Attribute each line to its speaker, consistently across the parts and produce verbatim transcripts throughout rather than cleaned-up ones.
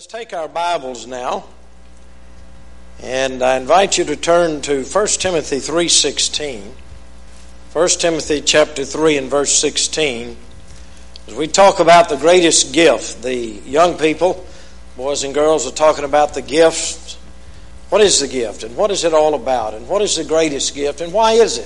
Speaker 1: Let's take our Bibles now, and I invite you to turn to First Timothy three sixteen. First Timothy chapter three and verse sixteen. As we talk about the greatest gift, the young people, boys and girls, are talking about the gift. What is the gift, and what is it all about, and what is the greatest gift, and why is it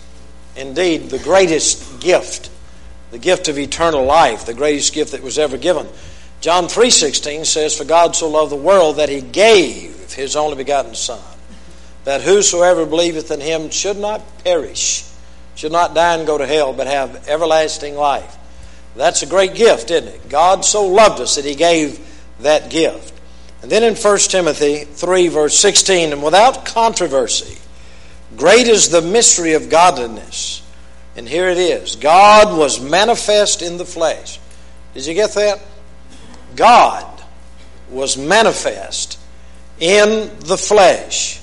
Speaker 1: indeed the greatest gift? The gift of eternal life, the greatest gift that was ever given. John three sixteen says, "For God so loved the world that he gave his only begotten Son, that whosoever believeth in him should not perish, should not die and go to hell, but have everlasting life." That's a great gift, isn't it? God so loved us that he gave that gift. And then in First Timothy three verse sixteen, "And without controversy, great is the mystery of godliness." And here it is. God was manifest in the flesh. Did you get that? God was manifest in the flesh,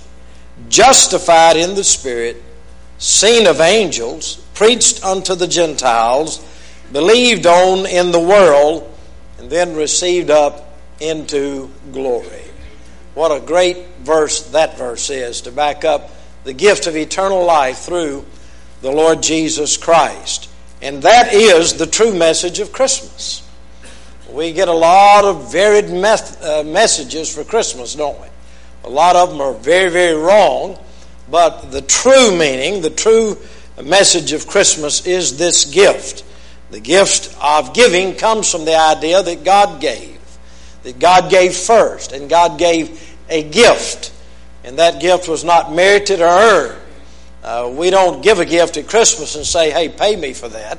Speaker 1: justified in the Spirit, seen of angels, preached unto the Gentiles, believed on in the world, and then received up into glory. What a great verse that verse is to back up the gift of eternal life through the Lord Jesus Christ. And that is the true message of Christmas. We get a lot of varied meth- uh, messages for Christmas, don't we? A lot of them are very, very wrong, but the true meaning, the true message of Christmas is this gift. The gift of giving comes from the idea that God gave, that God gave first, and God gave a gift, and that gift was not merited or earned. Uh, we don't give a gift at Christmas and say, "Hey, pay me for that."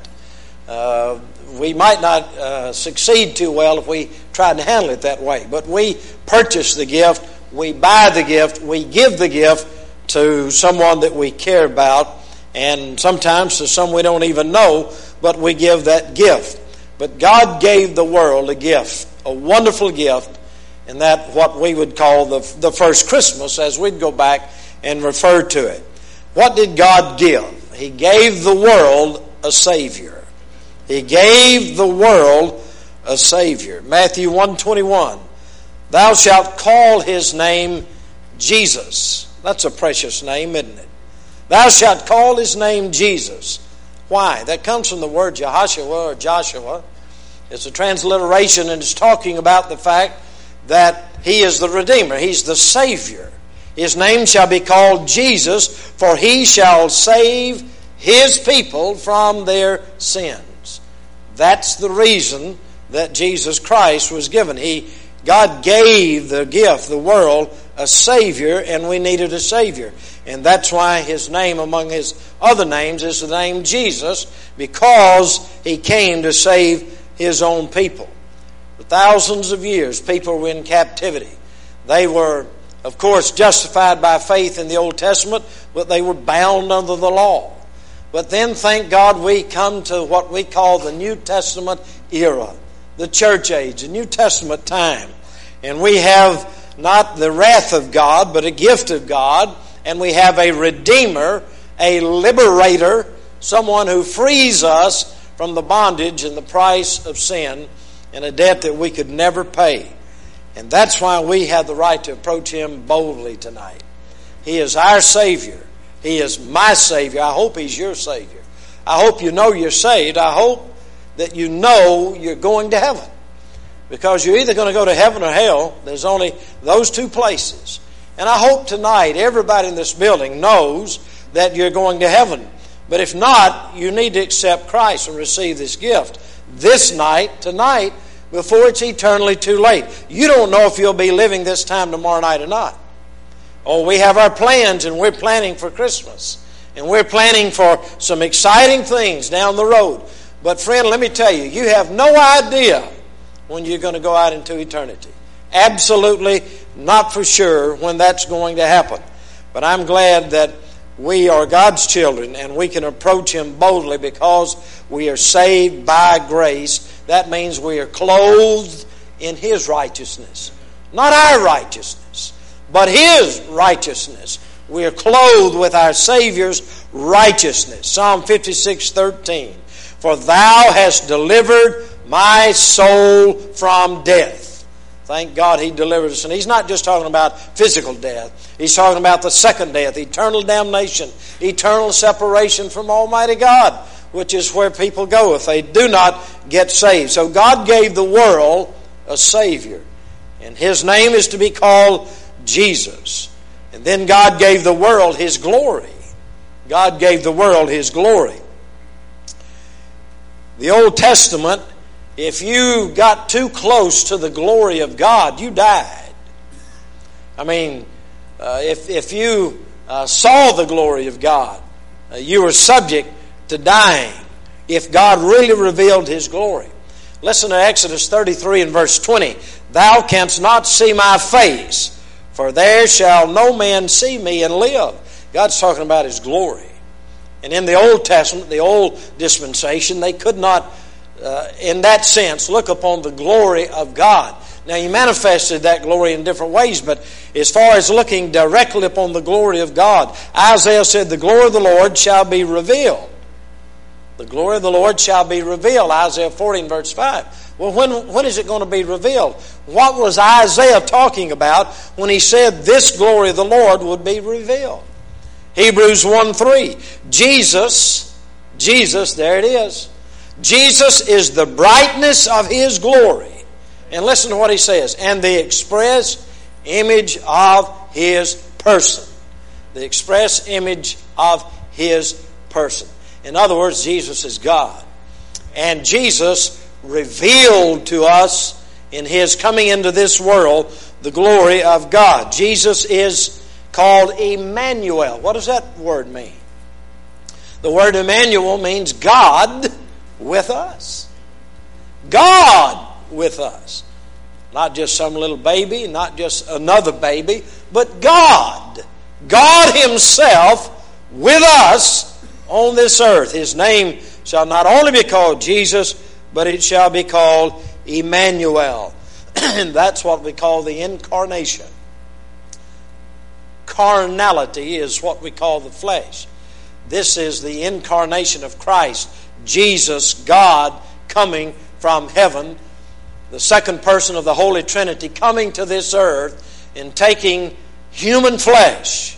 Speaker 1: Uh, we might not uh, succeed too well if we tried to handle it that way. But we purchase the gift, we buy the gift, we give the gift to someone that we care about, and sometimes to some we don't even know, but we give that gift. But God gave the world a gift, a wonderful gift, and that what we would call the, the first Christmas, as we'd go back and refer to it. What did God give? He gave the world a Savior. He gave the world a Savior. Matthew one twenty-one, "Thou shalt call his name Jesus." That's a precious name, isn't it? Thou shalt call his name Jesus. Why? That comes from the word Jehoshua or Joshua. It's a transliteration, and it's talking about the fact that he is the Redeemer. He's the Savior. His name shall be called Jesus, for he shall save his people from their sins. That's the reason that Jesus Christ was given. He, God gave the gift, the world, a Savior, and we needed a Savior. And that's why his name among his other names is the name Jesus, because he came to save his own people. For thousands of years, people were in captivity. They were, of course, justified by faith in the Old Testament, but they were bound under the law. But then, thank God, we come to what we call the New Testament era, the church age, the New Testament time. And we have not the wrath of God, but a gift of God. And we have a Redeemer, a liberator, someone who frees us from the bondage and the price of sin and a debt that we could never pay. And that's why we have the right to approach him boldly tonight. He is our Savior. He is my Savior. I hope he's your Savior. I hope you know you're saved. I hope that you know you're going to heaven. Because you're either going to go to heaven or hell. There's only those two places. And I hope tonight everybody in this building knows that you're going to heaven. But if not, you need to accept Christ and receive this gift this night, tonight, before it's eternally too late. You don't know if you'll be living this time tomorrow night or not. Oh, we have our plans, and we're planning for Christmas. And we're planning for some exciting things down the road. But friend, let me tell you, you have no idea when you're going to go out into eternity. Absolutely not for sure when that's going to happen. But I'm glad that we are God's children, and we can approach him boldly because we are saved by grace. That means we are clothed in his righteousness. Not our righteousness, but his righteousness. We are clothed with our Savior's righteousness. Psalm fifty-six thirteen. "For thou hast delivered my soul from death." Thank God He delivered us. And He's not just talking about physical death. He's talking about the second death, eternal damnation, eternal separation from Almighty God, which is where people go if they do not get saved. So God gave the world a Savior, and His name is to be called Jesus. And then God gave the world His glory. God gave the world His glory. The Old Testament, if you got too close to the glory of God, you died. I mean, uh, if, if you uh, saw the glory of God, uh, you were subject to dying if God really revealed His glory. Listen to Exodus thirty-three and verse twenty. Thou canst not see my face, for there shall no man see me and live. God's talking about His glory. And in the Old Testament, the old dispensation, they could not, uh, in that sense, look upon the glory of God. Now, He manifested that glory in different ways, but as far as looking directly upon the glory of God, Isaiah said, the glory of the Lord shall be revealed. The glory of the Lord shall be revealed, Isaiah forty verse five. Well, when, when is it going to be revealed? What was Isaiah talking about when he said this glory of the Lord would be revealed? Hebrews one three. Jesus, Jesus, there it is. Jesus is the brightness of His glory. And listen to what he says. And the express image of His person. The express image of His person. In other words, Jesus is God. And Jesus revealed to us in His coming into this world the glory of God. Jesus is called Emmanuel. What does that word mean? The word Emmanuel means God with us. God with us. Not just some little baby, not just another baby, but God. God Himself with us on this earth. His name shall not only be called Jesus, but it shall be called Emmanuel. And that's what we call the incarnation. Carnality is what we call the flesh. This is the incarnation of Christ, Jesus, God, coming from heaven, the second person of the Holy Trinity, coming to this earth and taking human flesh.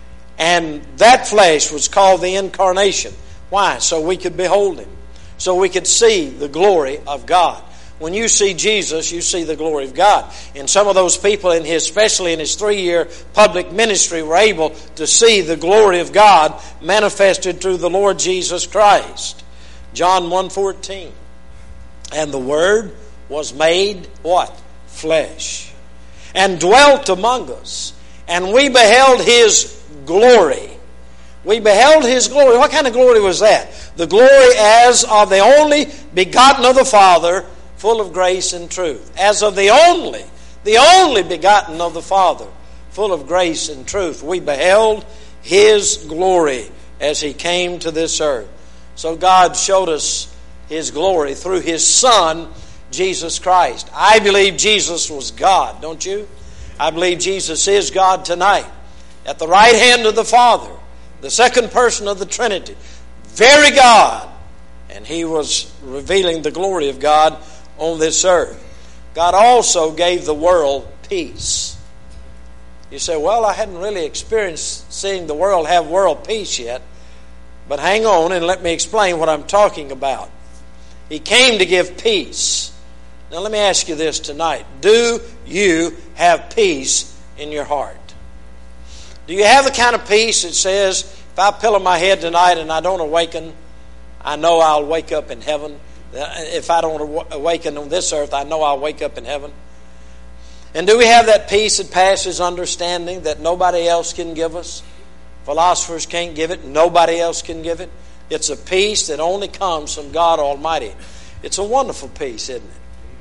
Speaker 1: And that flesh was called the incarnation. Why? So we could behold Him. So we could see the glory of God. When you see Jesus, you see the glory of God. And some of those people, in his, especially in His three-year public ministry, were able to see the glory of God manifested through the Lord Jesus Christ. John one fourteen. And the Word was made, what? Flesh. And dwelt among us. And we beheld His glory. We beheld His glory. What kind of glory was that? The glory as of the only begotten of the Father, full of grace and truth. As of the only, the only begotten of the Father, full of grace and truth. We beheld His glory as He came to this earth. So God showed us His glory through His Son, Jesus Christ. I believe Jesus was God, don't you? I believe Jesus is God tonight. At the right hand of the Father, the second person of the Trinity. Very God. And He was revealing the glory of God on this earth. God also gave the world peace. You say, well, I hadn't really experienced seeing the world have world peace yet. But hang on and let me explain what I'm talking about. He came to give peace. Now let me ask you this tonight. Do you have peace in your heart? Do you have the kind of peace that says, if I pillow my head tonight and I don't awaken, I know I'll wake up in heaven. If I don't awaken on this earth, I know I'll wake up in heaven. And do we have that peace that passes understanding that nobody else can give us? Philosophers can't give it. Nobody else can give it. It's a peace that only comes from God Almighty. It's a wonderful peace, isn't it?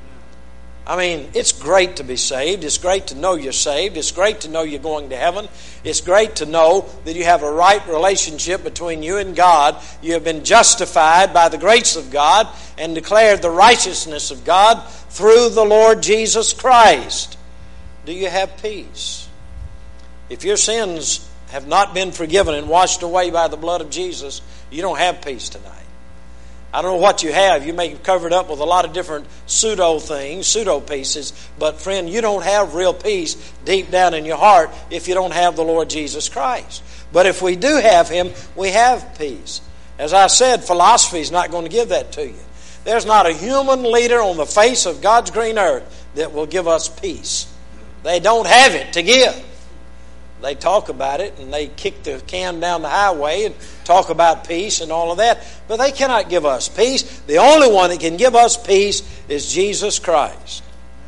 Speaker 1: I mean, it's great to be saved. It's great to know you're saved. It's great to know you're going to heaven. It's great to know that you have a right relationship between you and God. You have been justified by the grace of God and declared the righteousness of God through the Lord Jesus Christ. Do you have peace? If your sins have not been forgiven and washed away by the blood of Jesus, you don't have peace tonight. I don't know what you have. You may cover it up with a lot of different pseudo things, pseudo pieces. But friend, you don't have real peace deep down in your heart if you don't have the Lord Jesus Christ. But if we do have Him, we have peace. As I said, philosophy is not going to give that to you. There's not a human leader on the face of God's green earth that will give us peace. They don't have it to give. They talk about it and they kick the can down the highway and talk about peace and all of that. But they cannot give us peace. The only one that can give us peace is Jesus Christ.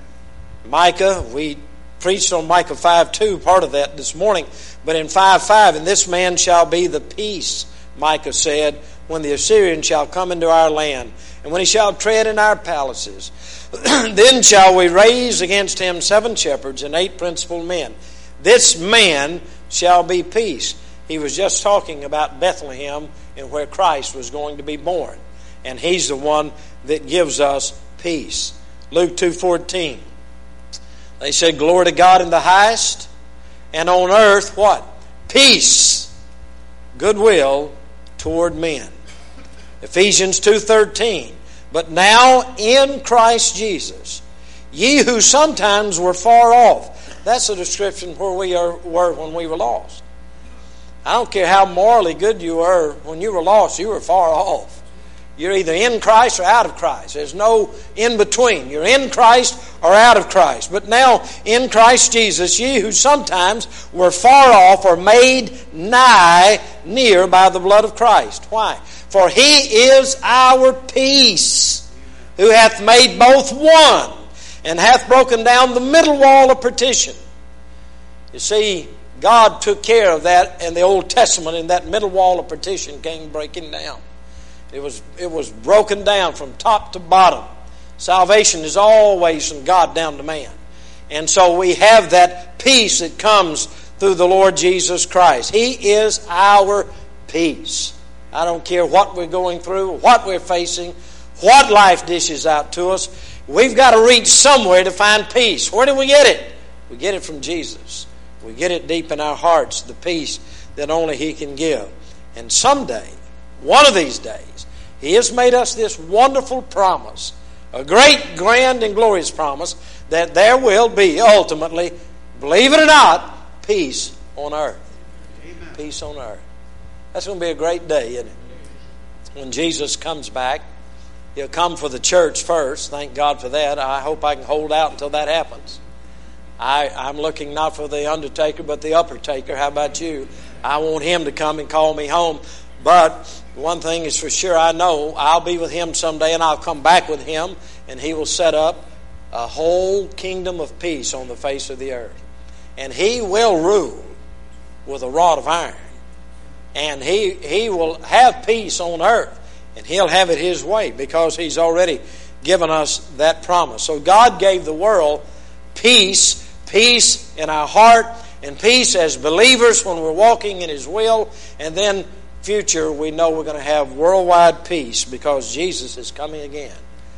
Speaker 1: Micah, we preached on Micah five two, part of that this morning. But in five five, and this man shall be the peace, Micah said, when the Assyrian shall come into our land, and when he shall tread in our palaces. Then shall we raise against him seven shepherds and eight principal men. This man shall be peace. He was just talking about Bethlehem and where Christ was going to be born. And He's the one that gives us peace. Luke two fourteen. They said, glory to God in the highest, and on earth, what? Peace, goodwill toward men. Ephesians two thirteen. But now in Christ Jesus, ye who sometimes were far off. That's a description where we are, were when we were lost. I don't care how morally good you were. When you were lost, you were far off. You're either in Christ or out of Christ. There's no in between. You're in Christ or out of Christ. But now, in Christ Jesus, ye who sometimes were far off are made nigh near by the blood of Christ. Why? For He is our peace, who hath made both one, and hath broken down the middle wall of partition. You see, God took care of that in the Old Testament, and that middle wall of partition came breaking down. It was, it was broken down from top to bottom. Salvation is always from God down to man. And so we have that peace that comes through the Lord Jesus Christ. He is our peace. I don't care what we're going through, what we're facing, what life dishes out to us. We've got to reach somewhere to find peace. Where do we get it? We get it from Jesus. We get it deep in our hearts, the peace that only He can give. And someday, one of these days, He has made us this wonderful promise, a great, grand, and glorious promise, that there will be ultimately, believe it or not, peace on earth. Amen. Peace on earth. That's going to be a great day, isn't it? When Jesus comes back, He'll come for the church first. Thank God for that. I hope I can hold out until that happens. I, I'm looking not for the undertaker, but the upper taker. How about you? I want Him to come and call me home. But one thing is for sure, I know I'll be with Him someday, and I'll come back with Him, and He will set up a whole kingdom of peace on the face of the earth. And He will rule with a rod of iron. And He, he will have peace on earth. And He'll have it His way because He's already given us that promise. So God gave the world peace, peace in our heart, and peace as believers when we're walking in His will. And then future, we know we're going to have worldwide peace because Jesus is coming again.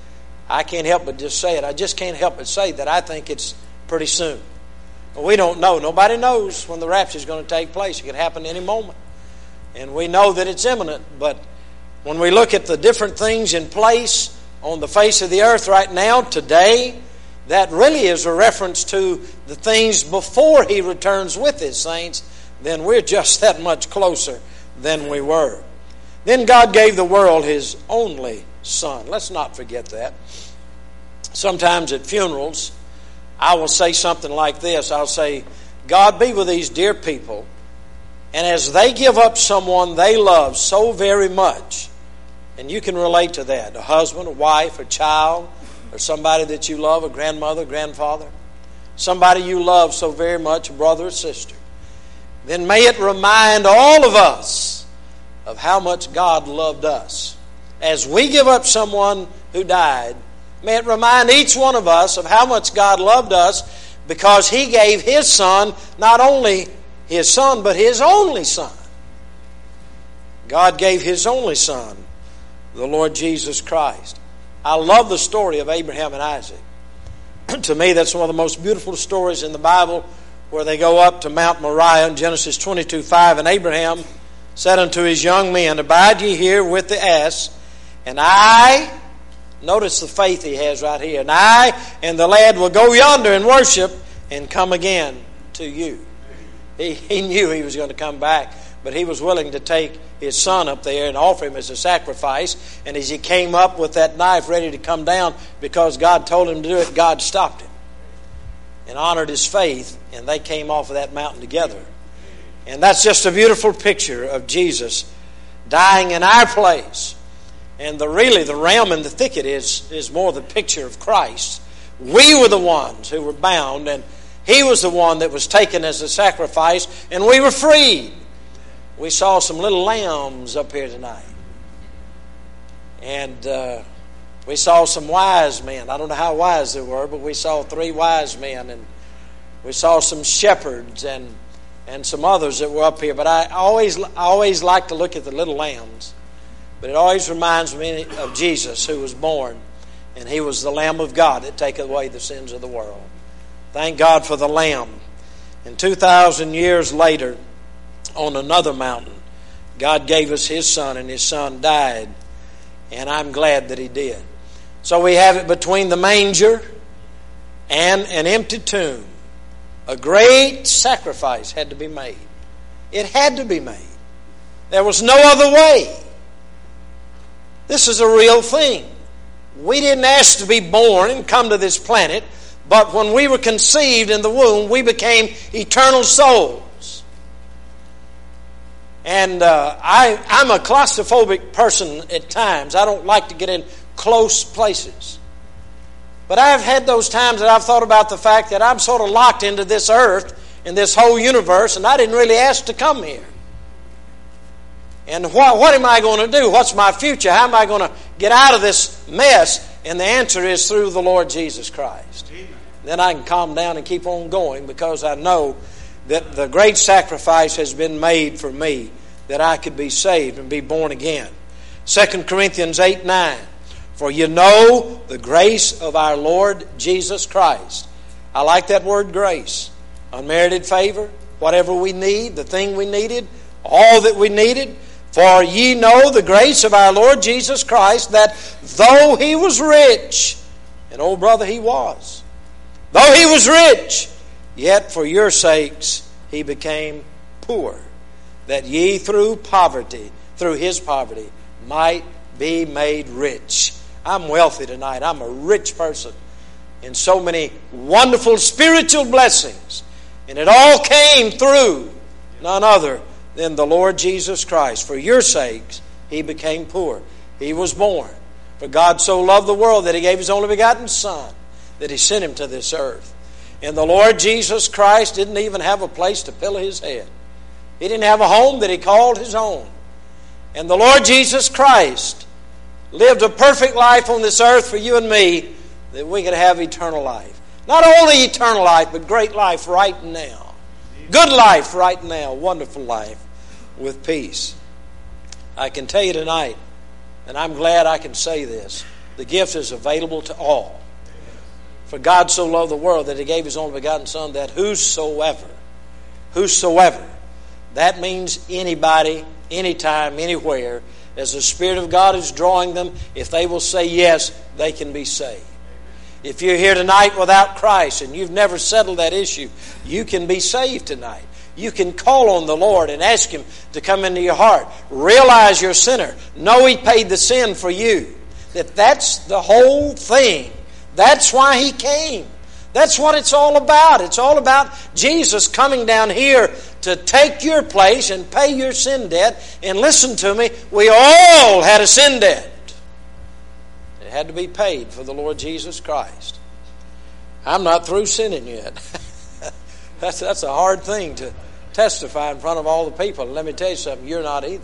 Speaker 1: I can't help but just say it. I just can't help but say that I think it's pretty soon. We don't know. Nobody knows when the rapture is going to take place. It could happen any moment. And we know that it's imminent, but when we look at the different things in place on the face of the earth right now, today, that really is a reference to the things before He returns with His saints, then we're just that much closer than we were. Then God gave the world His only Son. Let's not forget that. Sometimes at funerals, I will say something like this. I'll say, God be with these dear people, and as they give up someone they love so very much, and you can relate to that, a husband, a wife, a child, or somebody that you love, a grandmother, grandfather, somebody you love so very much, a brother or sister, then may it remind all of us of how much God loved us. As we give up someone who died, may it remind each one of us of how much God loved us because He gave His Son, not only His Son, but His only Son. God gave His only Son, the Lord Jesus Christ. I love the story of Abraham and Isaac. To me, that's one of the most beautiful stories in the Bible, where they go up to Mount Moriah in Genesis twenty-two five. And Abraham said unto his young men, Abide ye here with the ass, And I, notice the faith he has right here, and I and the lad will go yonder and worship and come again to you. He, he knew he was going to come back, but he was willing to take his son up there and offer him as a sacrifice. And as he came up with that knife ready to come down, because God told him to do it, God stopped him and honored his faith, and they came off of that mountain together. And that's just a beautiful picture of Jesus dying in our place. And the really the ram in the thicket is, is more the picture of Christ. We were the ones who were bound, and He was the one that was taken as a sacrifice, and we were freed. We saw some little lambs up here tonight. And uh, we saw some wise men. I don't know how wise they were, but we saw three wise men, and we saw some shepherds and and some others that were up here. But I always, I always like to look at the little lambs. But it always reminds me of Jesus, who was born, and He was the Lamb of God that taketh away the sins of the world. Thank God for the Lamb. And two thousand years later, on another mountain, God gave us His Son, and His Son died. And I'm glad that He did. So we have it between the manger and an empty tomb. A great sacrifice had to be made. It had to be made. There was no other way. This is a real thing. We didn't ask to be born and come to this planet, but when we were conceived in the womb, we became eternal souls. And uh, I, I'm a claustrophobic person at times. I don't like to get in close places. But I've had those times that I've thought about the fact that I'm sort of locked into this earth and this whole universe, and I didn't really ask to come here. And what, what am I going to do? What's my future? How am I going to get out of this mess? And the answer is through the Lord Jesus Christ. Amen. Then I can calm down and keep on going, because I know that the great sacrifice has been made for me, that I could be saved and be born again. Second Corinthians eight nine. For you know the grace of our Lord Jesus Christ. I like that word grace. Unmerited favor, whatever we need, the thing we needed, all that we needed. For ye know the grace of our Lord Jesus Christ, that though He was rich, and oh brother, He was, though He was rich, yet for your sakes He became poor, that ye through poverty, through His poverty, might be made rich. I'm wealthy tonight. I'm a rich person in so many wonderful spiritual blessings. And it all came through none other than the Lord Jesus Christ. For your sakes, He became poor. He was born. For God so loved the world that He gave His only begotten Son, that He sent Him to this earth. And the Lord Jesus Christ didn't even have a place to pillow His head. He didn't have a home that He called His own. And the Lord Jesus Christ lived a perfect life on this earth for you and me, that we could have eternal life. Not only eternal life, but great life right now. Good life right now. Wonderful life with peace. I can tell you tonight, and I'm glad I can say this, the gift is available to all. For God so loved the world that He gave His only begotten Son, that whosoever, whosoever, that means anybody, anytime, anywhere, as the Spirit of God is drawing them, if they will say yes, they can be saved. If you're here tonight without Christ and you've never settled that issue, you can be saved tonight. You can call on the Lord and ask Him to come into your heart. Realize you're a sinner. Know He paid the sin for you. That that's the whole thing. That's why He came. That's what it's all about. It's all about Jesus coming down here to take your place and pay your sin debt. And listen to me, we all had a sin debt. It had to be paid for the Lord Jesus Christ. I'm not through sinning yet. that's, that's a hard thing to testify in front of all the people. Let me tell you something, you're not either.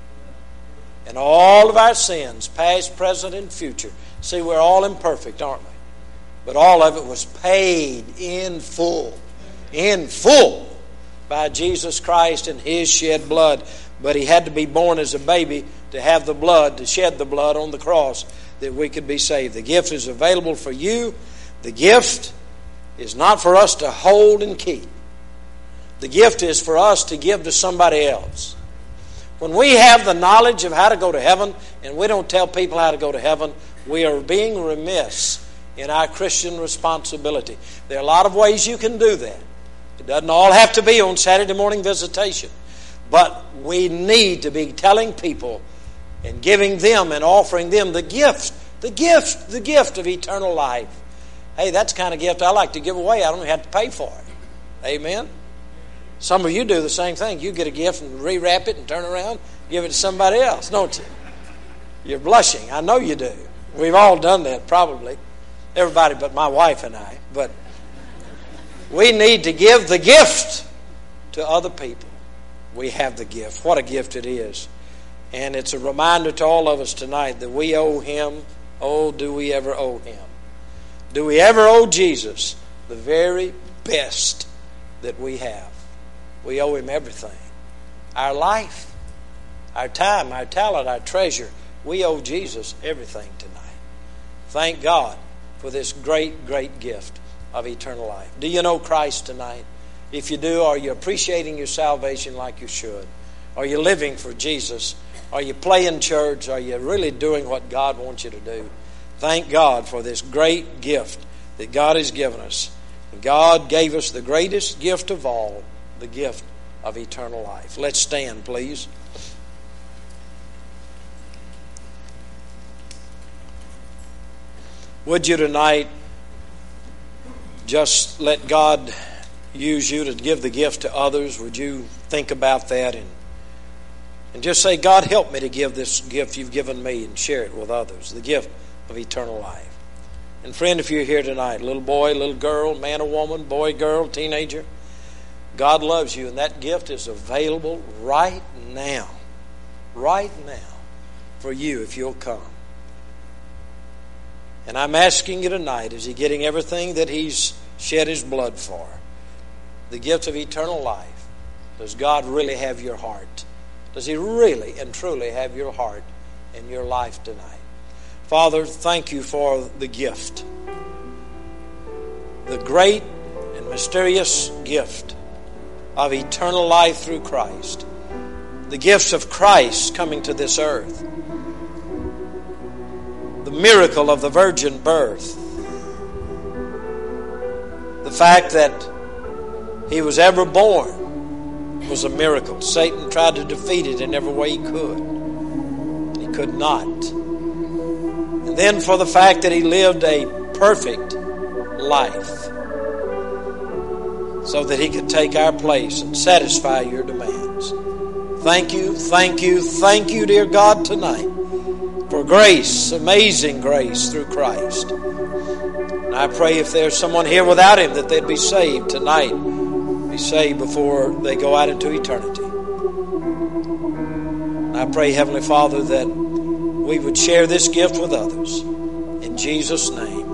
Speaker 1: And all of our sins, past, present, and future. See, we're all imperfect, aren't we? But all of it was paid in full. In full. By Jesus Christ and His shed blood. But He had to be born as a baby to have the blood, to shed the blood on the cross, that we could be saved. The gift is available for you. The gift is not for us to hold and keep. The gift is for us to give to somebody else. When we have the knowledge of how to go to heaven and we don't tell people how to go to heaven, we are being remiss in our Christian responsibility. There are a lot of ways you can do that. It doesn't all have to be on Saturday morning visitation. But we need to be telling people and giving them and offering them the gift, the gift, the gift of eternal life. Hey, that's the kind of gift I like to give away. I don't have to pay for it. Amen? Some of you do the same thing. You get a gift and rewrap it and turn around, give it to somebody else, don't you? You're blushing. I know you do. We've all done that, probably. Everybody but my wife and I. But we need to give the gift to other people. We have the gift. What a gift it is. And it's a reminder to all of us tonight that we owe Him. Oh, do we ever owe Him? Do we ever owe Jesus the very best that we have? We owe Him everything. Our life, our time, our talent, our treasure. We owe Jesus everything tonight. Thank God for this great, great gift of eternal life. Do you know Christ tonight? If you do, are you appreciating your salvation like you should? Are you living for Jesus? Are you playing church? Are you really doing what God wants you to do? Thank God for this great gift that God has given us. God gave us the greatest gift of all, the gift of eternal life. Let's stand, please. Would you tonight just let God use you to give the gift to others? Would you think about that and and just say, God, help me to give this gift you've given me and share it with others, the gift of eternal life. And friend, if you're here tonight, little boy, little girl, man or woman, boy, girl, teenager, God loves you, and that gift is available right now, right now for you if you'll come. And I'm asking you tonight, is He getting everything that He's shed His blood for? The gift of eternal life. Does God really have your heart? Does He really and truly have your heart and your life tonight? Father, thank you for the gift. The great and mysterious gift of eternal life through Christ. The gifts of Christ coming to this earth. The miracle of the virgin birth. The fact that He was ever born was a miracle. Satan tried to defeat it in every way he could. He could not. And then for the fact that He lived a perfect life so that He could take our place and satisfy your demands. Thank you, thank you, thank you, dear God, tonight for grace, amazing grace through Christ. And I pray if there's someone here without Him that they'd be saved tonight. Be saved before they go out into eternity. And I pray, Heavenly Father, that we would share this gift with others. In Jesus' name.